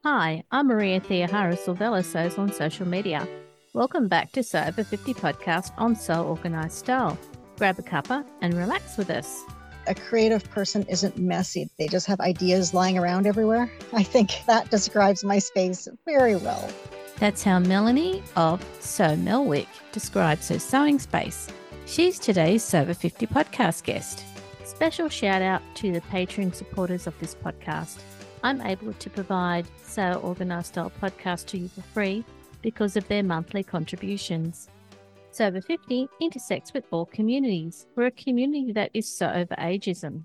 Hi, I'm Maria Theohara Silvella Sews on social media. Welcome back to Sew Over 50 podcast on Sew Organised Style. Grab a cuppa and relax with us. A creative person isn't messy. They just have ideas lying around everywhere. I think that describes my space very well. That's how Melanie of Sew Melwick describes her sewing space. She's today's Sew Over 50 podcast guest. Special shout out to the Patreon supporters of this podcast. I'm able to provide Sew Organised Style podcast to you for free because of their monthly contributions. Sew Over 50 intersects with all communities. We're a community that is so over ageism.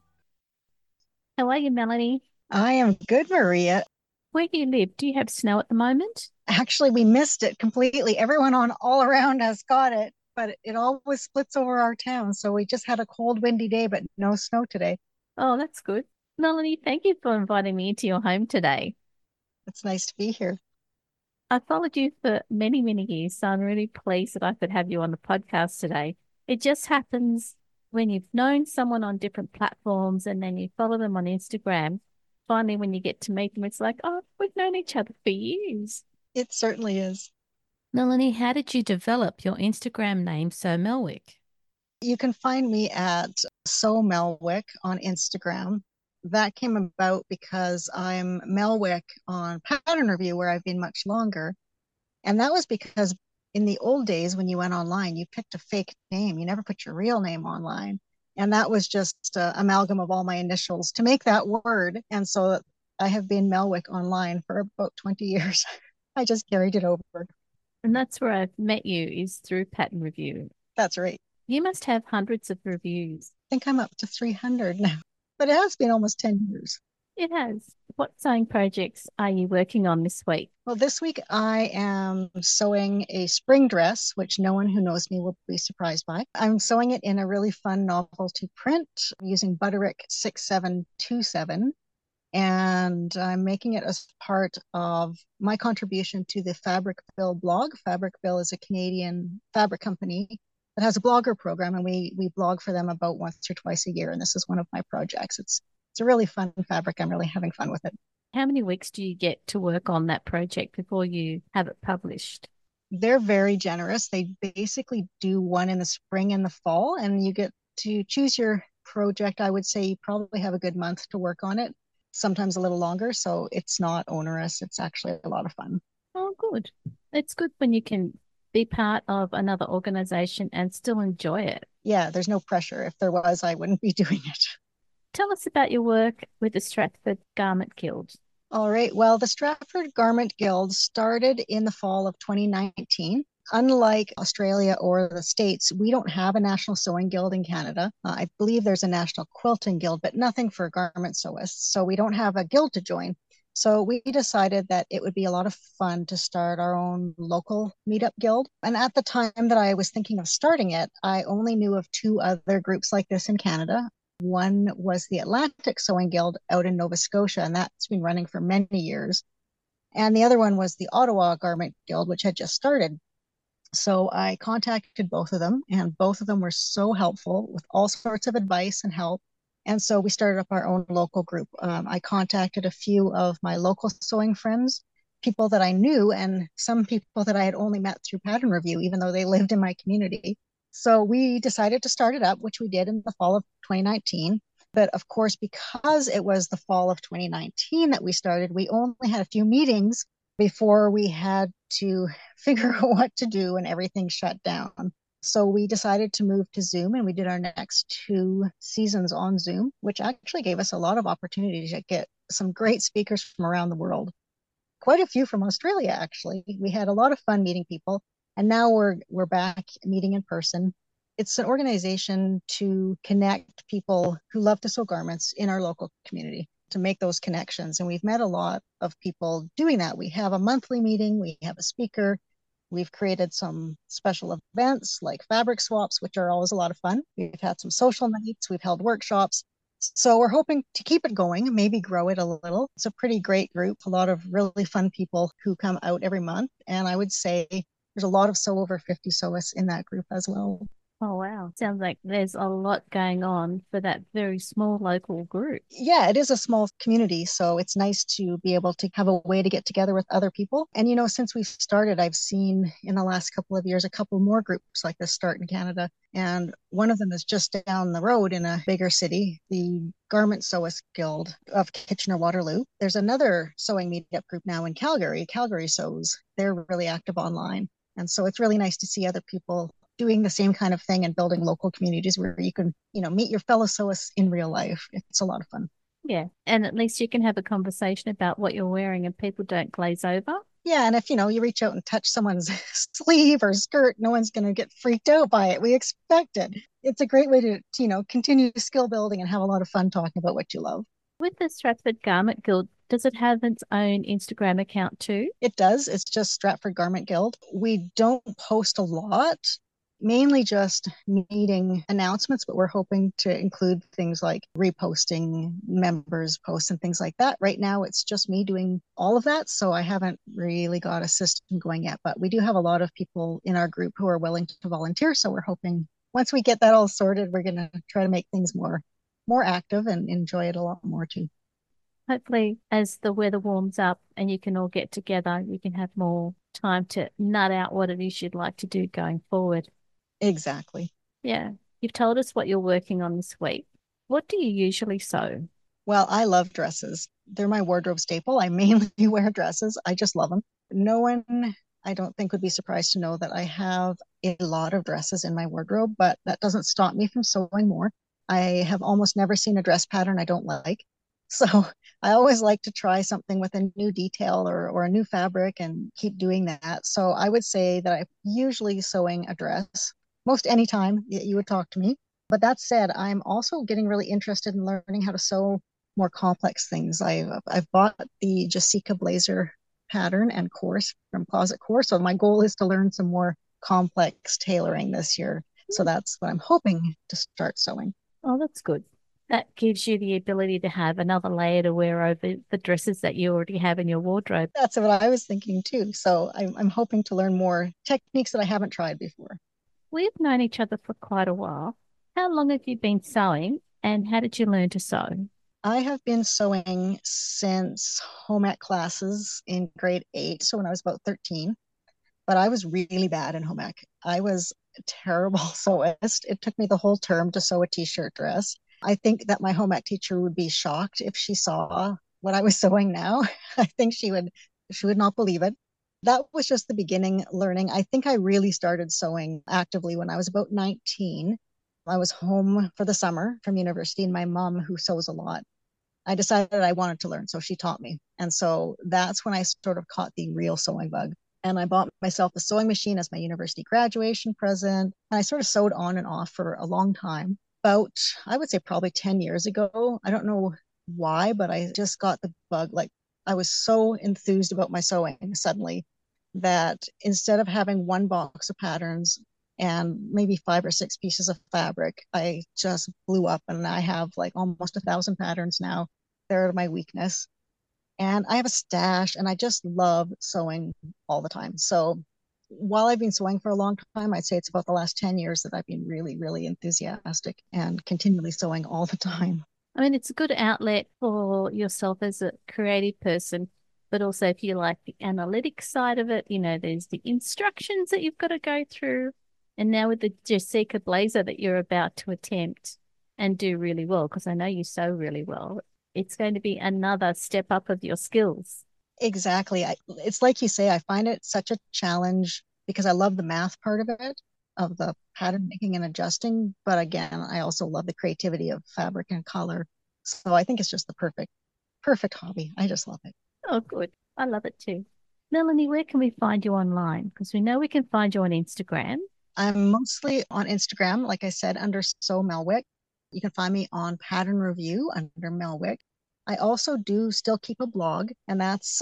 How are you, Melanie? I am good, Maria. Where do you live? Do you have snow at the moment? Actually, we missed it completely. Everyone on all around us got it, but it always splits over our town. So we just had a cold, windy day, but no snow today. Oh, that's good. Melanie, thank you for inviting me into your home today. It's nice to be here. I followed you for many, many years, so I'm really pleased that I could have you on the podcast today. It just happens when you've known someone on different platforms and then you follow them on Instagram. Finally, when you get to meet them, it's like, oh, we've known each other for years. It certainly is. Melanie, how did you develop your Instagram name, Sew Melwick? You can find me at Sew Melwick on Instagram. That came about because I'm Melwick on Pattern Review, where I've been much longer. And that was because in the old days, when you went online, you picked a fake name. You never put your real name online. And that was just an amalgam of all my initials to make that word. And so I have been Melwick online for about 20 years. I just carried it over. And that's where I've met you, is through Pattern Review. That's right. You must have hundreds of reviews. I think I'm up to 300 now, but it has been almost 10 years. It has. What sewing projects are you working on this week? Well, this week I am sewing a spring dress, which no one who knows me will be surprised by. I'm sewing it in a really fun novelty print using Butterick 6727. And I'm making it as part of my contribution to the Fabricville blog. Fabricville is a Canadian fabric company that has a blogger program, and we blog for them about once or twice a year. And this is one of my projects. It's a really fun fabric. I'm really having fun with it. How many weeks do you get to work on that project before you have it published? They're very generous. They basically do one in the spring and the fall, and you get to choose your project. I would say you probably have a good month to work on it, sometimes a little longer. So it's not onerous. It's actually a lot of fun. Oh, good. It's good when you can be part of another organization and still enjoy it. Yeah, there's no pressure. If there was, I wouldn't be doing it. Tell us about your work with the Stratford Garment Guild. All right. Well, the Stratford Garment Guild started in the fall of 2019. Unlike Australia or the States, we don't have a national sewing guild in Canada. I believe there's a national quilting guild, but nothing for garment sewists. So we don't have a guild to join. So we decided that it would be a lot of fun to start our own local meetup guild. And at the time that I was thinking of starting it, I only knew of two other groups like this in Canada. One was the Atlantic Sewing Guild out in Nova Scotia, and that's been running for many years. And the other one was the Ottawa Garment Guild, which had just started. So I contacted both of them, and both of them were so helpful with all sorts of advice and help. And so we started up our own local group. I contacted a few of my local sewing friends, people that I knew, and some people that I had only met through Pattern Review, even though they lived in my community. So we decided to start it up, which we did in the fall of 2019. But of course, because it was the fall of 2019 that we started, we only had a few meetings before we had to figure out what to do and everything shut down. So we decided to move to Zoom, and we did our next 2 seasons on Zoom, which actually gave us a lot of opportunity to get some great speakers from around the world. Quite a few from Australia, actually. We had a lot of fun meeting people, and now we're back meeting in person. It's an organization to connect people who love to sew garments in our local community, to make those connections. And we've met a lot of people doing that. We have a monthly meeting, we have a speaker. We've created some special events like fabric swaps, which are always a lot of fun. We've had some social nights, we've held workshops. So we're hoping to keep it going, maybe grow it a little. It's a pretty great group, a lot of really fun people who come out every month. And I would say there's a lot of Sew Over 50 sewists in that group as well. Oh, wow. Sounds like there's a lot going on for that very small local group. Yeah, it is a small community, so it's nice to be able to have a way to get together with other people. And since we've started, I've seen in the last couple of years a couple more groups like this start in Canada. And one of them is just down the road in a bigger city, the Garment Sewist Guild of Kitchener-Waterloo. There's another sewing meetup group now in Calgary, Calgary Sews. They're really active online. And so it's really nice to see other people doing the same kind of thing and building local communities where you can, meet your fellow sewists in real life. It's a lot of fun. Yeah. And at least you can have a conversation about what you're wearing and people don't glaze over. Yeah, and if you reach out and touch someone's sleeve or skirt, no one's going to get freaked out by it. We expect it. It's a great way to continue skill building and have a lot of fun talking about what you love. With the Stratford Garment Guild, does it have its own Instagram account too? It does. It's just Stratford Garment Guild. We don't post a lot, mainly just meeting announcements, but we're hoping to include things like reposting members' posts and things like that. Right now, it's just me doing all of that. So I haven't really got a system going yet, but we do have a lot of people in our group who are willing to volunteer. So we're hoping once we get that all sorted, we're going to try to make things more active and enjoy it a lot more too. Hopefully, as the weather warms up and you can all get together, you can have more time to nut out what it is you'd like to do going forward. Exactly. Yeah. You've told us what you're working on this week. What do you usually sew? Well, I love dresses. They're my wardrobe staple. I mainly wear dresses. I just love them. No one, I don't think, would be surprised to know that I have a lot of dresses in my wardrobe, but that doesn't stop me from sewing more. I have almost never seen a dress pattern I don't like. So I always like to try something with a new detail or a new fabric and keep doing that. So I would say that I'm usually sewing a dress most any time you would talk to me. But that said, I'm also getting really interested in learning how to sew more complex things. I've bought the Jessica Blazer pattern and course from Closet Core. So my goal is to learn some more complex tailoring this year. So that's what I'm hoping to start sewing. Oh, that's good. That gives you the ability to have another layer to wear over the dresses that you already have in your wardrobe. That's what I was thinking too. So I'm hoping to learn more techniques that I haven't tried before. We've known each other for quite a while. How long have you been sewing and how did you learn to sew? I have been sewing since home ec classes in grade 8, so when I was about 13, but I was really bad in home ec. I was a terrible sewist. It took me the whole term to sew a t-shirt dress. I think that my home ec teacher would be shocked if she saw what I was sewing now. I think she would not believe it. That was just the beginning learning. I think I really started sewing actively when I was about 19. I was home for the summer from university, and my mom, who sews a lot, I decided I wanted to learn. So she taught me. And so that's when I sort of caught the real sewing bug. And I bought myself a sewing machine as my university graduation present. And I sort of sewed on and off for a long time. About, I would say probably 10 years ago. I don't know why, but I just got the bug. Like I was so enthused about my sewing suddenly that instead of having one box of patterns and maybe 5 or 6 pieces of fabric, I just blew up and I have like almost 1,000 patterns now. They're my weakness. And I have a stash and I just love sewing all the time. So while I've been sewing for a long time, I'd say it's about the last 10 years that I've been really, really enthusiastic and continually sewing all the time. I mean, it's a good outlet for yourself as a creative person, but also if you like the analytic side of it, there's the instructions that you've got to go through. And now with the Jessica Blazer that you're about to attempt and do really well, because I know you sew really well, it's going to be another step up of your skills. Exactly. It's like you say, I find it such a challenge because I love the math part of it, of the pattern making and adjusting. But again, I also love the creativity of fabric and color. So I think it's just the perfect hobby. I just love it. Oh, good. I love it too. Melanie, where can we find you online? Because we know we can find you on Instagram. I'm mostly on Instagram, like I said, under Sew Melwick. You can find me on Pattern Review under Melwick. I also do still keep a blog, and that's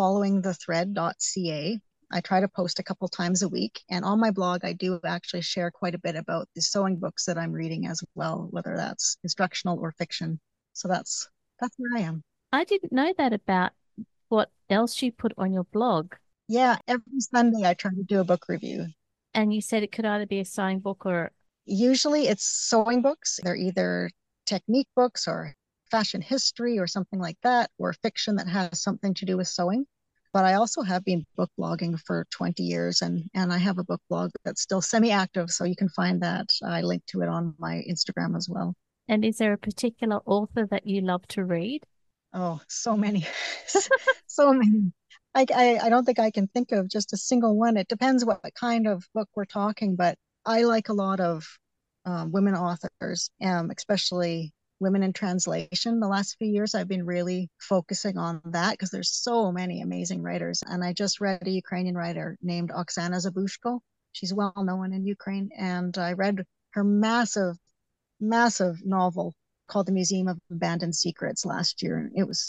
followingthethread.ca. I try to post a couple times a week. And on my blog, I do actually share quite a bit about the sewing books that I'm reading as well, whether that's instructional or fiction. So that's where I am. I didn't know that about what else you put on your blog. Yeah, every Sunday I try to do a book review. And you said it could either be a sewing book or Usually it's sewing books. They're either technique books or fashion history or something like that, or fiction that has something to do with sewing. But I also have been book blogging for 20 years, and I have a book blog that's still semi-active. So you can find that. I link to it on my Instagram as well. And is there a particular author that you love to read? Oh, so many, so many. I don't think I can think of just a single one. It depends what kind of book we're talking, but I like a lot of women authors, especially women in translation. The last few years, I've been really focusing on that because there's so many amazing writers. And I just read a Ukrainian writer named Oksana Zabushko. She's well known in Ukraine, and I read her massive novel called The Museum of Abandoned Secrets last year. It was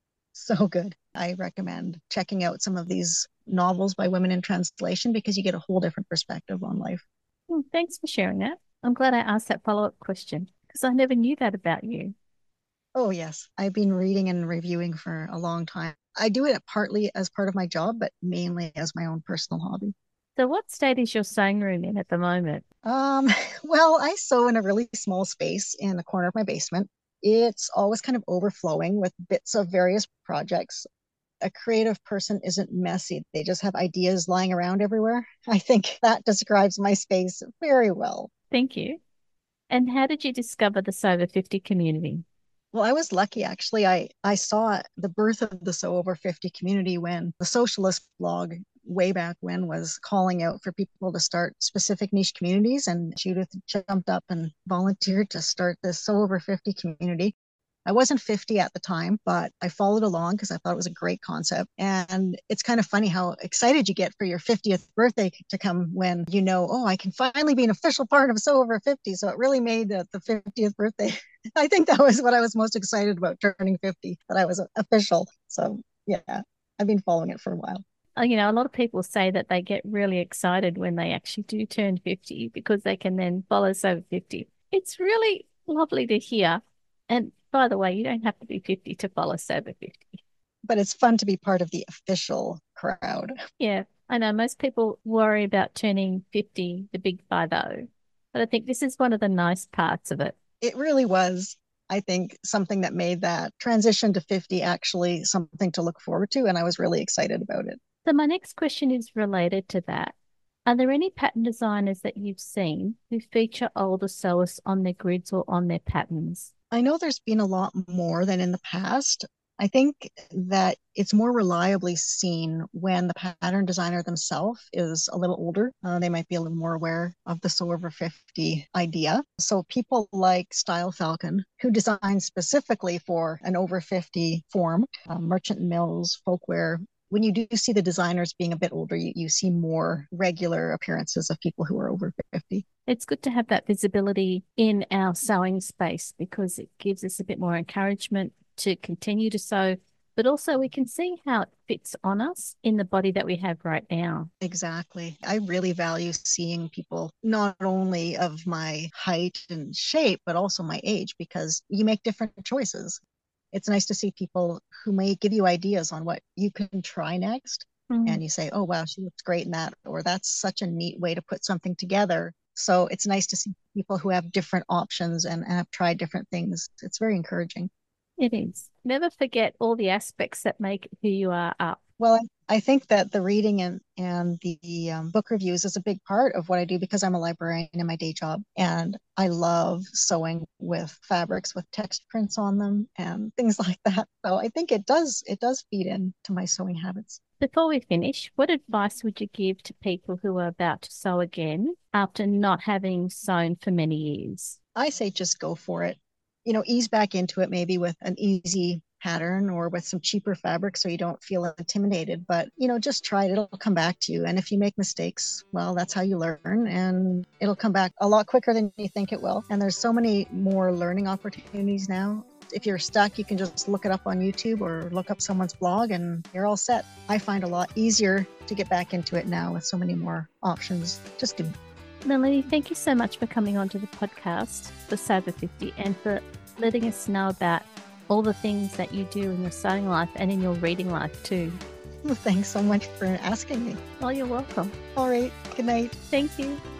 so good. I recommend checking out some of these novels by women in translation because you get a whole different perspective on life. Well, thanks for sharing that. I'm glad I asked that follow-up question because I never knew that about you. Oh, yes. I've been reading and reviewing for a long time. I do it partly as part of my job, but mainly as my own personal hobby. So, what state is your sewing room in at the moment? Um, well, I sew in a really small space in the corner of my basement. It's always kind of overflowing with bits of various projects. A creative person isn't messy. They just have ideas lying around everywhere. I think that describes my space very well. Thank you. And how did you discover the Sober 50 community? Well, I was lucky actually. I saw the birth of the So Over 50 community when the socialist blog way back when was calling out for people to start specific niche communities, and Judith jumped up and volunteered to start this So Over 50 community. I wasn't 50 at the time, but I followed along because I thought it was a great concept. And it's kind of funny how excited you get for your 50th birthday to come when you know, oh, I can finally be an official part of So Over 50. So it really made the 50th birthday. I think that was what I was most excited about turning 50, that I was official. So yeah, I've been following it for a while. A lot of people say that they get really excited when they actually do turn 50 because they can then follow Sober 50. It's really lovely to hear. And by the way, you don't have to be 50 to follow Sober 50. But it's fun to be part of the official crowd. Yeah, I know most people worry about turning 50, the big 50, but I think this is one of the nice parts of it. It really was, I think, something that made that transition to 50 actually something to look forward to. And I was really excited about it. So my next question is related to that. Are there any pattern designers that you've seen who feature older sewers on their grids or on their patterns? I know there's been a lot more than in the past. I think that it's more reliably seen when the pattern designer themselves is a little older. They might be a little more aware of the Sew Over 50 idea. So people like Style Falcon, who design specifically for an over 50 form, Merchant Mills, Folkwear. When you do see the designers being a bit older, you see more regular appearances of people who are over 50. It's good to have that visibility in our sewing space because it gives us a bit more encouragement to continue to sew, but also we can see how it fits on us in the body that we have right now. Exactly. I really value seeing people not only of my height and shape, but also my age, because you make different choices. It's nice to see people who may give you ideas on what you can try next. And you say, oh, wow, she looks great in that, or that's such a neat way to put something together. So it's nice to see people who have different options and have tried different things. It's very encouraging. It is. Never forget all the aspects that make who you are up. Well, I think that the reading and the book reviews is a big part of what I do because I'm a librarian in my day job. And I love sewing with fabrics with text prints on them and things like that. So I think it does feed into my sewing habits. Before we finish, what advice would you give to people who are about to sew again after not having sewn for many years? I say just go for it. Ease back into it maybe with an easy pattern or with some cheaper fabric so you don't feel intimidated. But, just try it. It'll come back to you. And if you make mistakes, well, that's how you learn, and it'll come back a lot quicker than you think it will. And there's so many more learning opportunities now. If you're stuck, you can just look it up on YouTube or look up someone's blog and you're all set. I find a lot easier to get back into it now with so many more options. Just do. Melanie, thank you so much for coming on to the podcast for Sober 50 and for letting us know about all the things that you do in your sewing life and in your reading life too. Well, thanks so much for asking me. Well, you're welcome. All right. Good night. Thank you.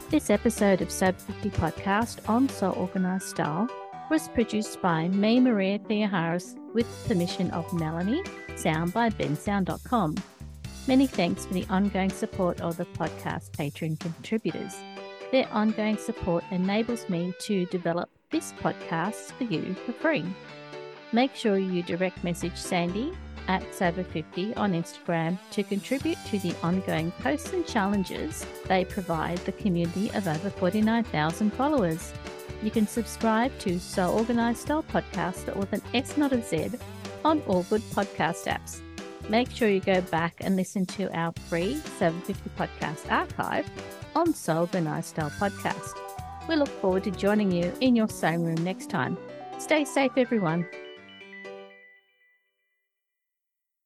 This episode of Sober 50 podcast on So Organised Style was produced by me, Maria Theoharis, with permission of Melanie, sound by bensound.com. Many thanks for the ongoing support of the podcast Patreon contributors. Their ongoing support enables me to develop this podcast for you for free. Make sure you direct message Sandy at Sober50 on Instagram to contribute to the ongoing posts and challenges they provide the community of over 49,000 followers. You can subscribe to So Organised Style Podcast, but with an S not a Z, on all good podcast apps. Make sure you go back and listen to our free Sober 50 podcast archive on So Organised Style Podcast. We look forward to joining you in your sewing room next time. Stay safe, everyone.